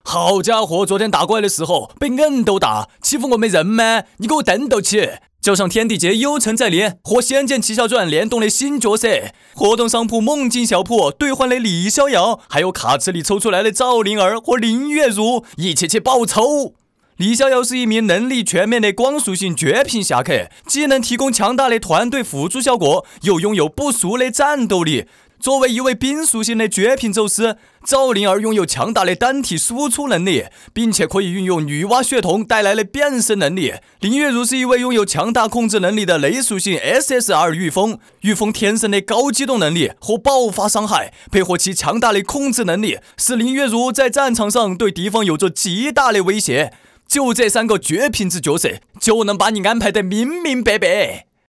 好家伙，昨天打怪的时候被硬斗打，欺负我没人吗？你给我等斗起！就上天地界有成在练和《仙剑奇侠传》联动的新角色，活动商铺猛进校铺兑换的李逍遥，还有卡池里抽出来的赵灵儿和林月如，一起去爆抽！李逍遥是一名能力全面的光属性绝品侠客，既能提供强大的团队辅助效果，又拥有不俗的战斗力。作为一位冰属性的绝品宙斯，赵灵儿拥有强大的单体输出能力，并且可以运用女娲血统带来的变身能力。林月如是一位拥有强大控制能力的雷属性 SSR 御风，御风天生的高机动能力和爆发伤害，配合其强大的控制能力，使林月如在战场上对敌方有着极大的威胁。就这3个绝品质角色，就能把你安排得明明白白。